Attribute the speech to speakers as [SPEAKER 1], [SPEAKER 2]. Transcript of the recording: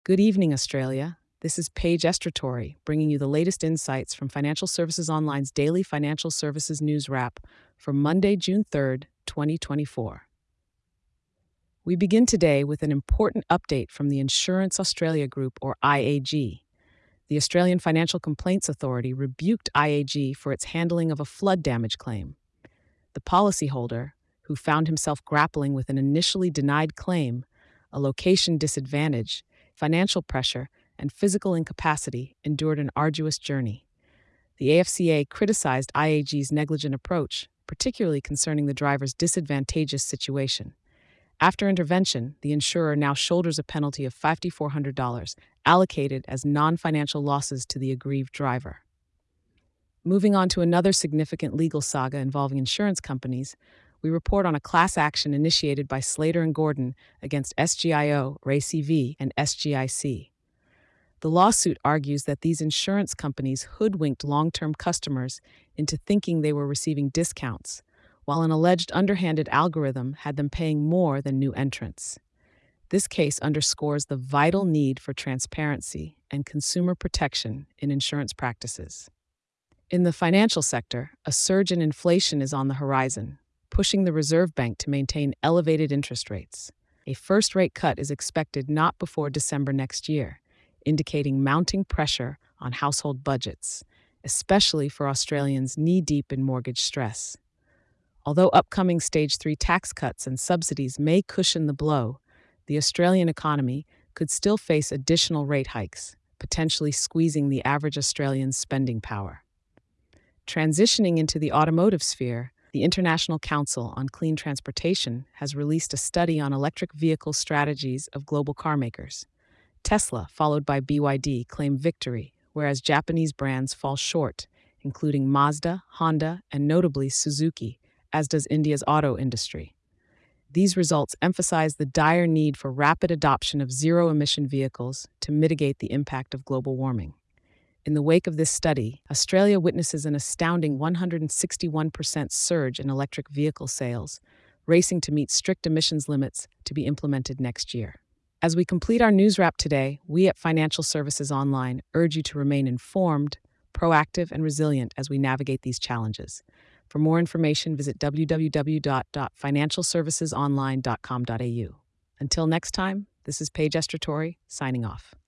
[SPEAKER 1] Good evening, Australia. This is Paige Estratori, bringing you the latest insights from Financial Services Online's daily financial services news wrap for Monday, June 3rd, 2024. We begin today with an important update from the Insurance Australia Group, or IAG. The Australian Financial Complaints Authority rebuked IAG for its handling of a flood damage claim. The policyholder, who found himself grappling with an initially denied claim, a location disadvantage, financial pressure, and physical incapacity, endured an arduous journey. The AFCA criticized IAG's negligent approach, particularly concerning the driver's disadvantageous situation. After intervention, the insurer now shoulders a penalty of $5,400, allocated as non-financial losses to the aggrieved driver. Moving on to another significant legal saga involving insurance companies, we report on a class action initiated by Slater and Gordon against SGIO, RayCV, and SGIC. The lawsuit argues that these insurance companies hoodwinked long-term customers into thinking they were receiving discounts, while an alleged underhanded algorithm had them paying more than new entrants. This case underscores the vital need for transparency and consumer protection in insurance practices. In the financial sector, a surge in inflation is on the horizon, pushing the Reserve Bank to maintain elevated interest rates. A first rate cut is expected not before December next year, indicating mounting pressure on household budgets, especially for Australians knee-deep in mortgage stress. Although upcoming Stage 3 tax cuts and subsidies may cushion the blow, the Australian economy could still face additional rate hikes, potentially squeezing the average Australian's spending power. Transitioning into the automotive sphere, the International Council on Clean Transportation has released a study on electric vehicle strategies of global carmakers. Tesla, followed by BYD, claim victory, whereas Japanese brands fall short, including Mazda, Honda, and notably Suzuki, as does India's auto industry. These results emphasize the dire need for rapid adoption of zero-emission vehicles to mitigate the impact of global warming. In the wake of this study, Australia witnesses an astounding 161% surge in electric vehicle sales, racing to meet strict emissions limits to be implemented next year. As we complete our news wrap today, we at Financial Services Online urge you to remain informed, proactive, and resilient as we navigate these challenges. For more information, visit www.financialservicesonline.com.au. Until next time, this is Paige Estratori, signing off.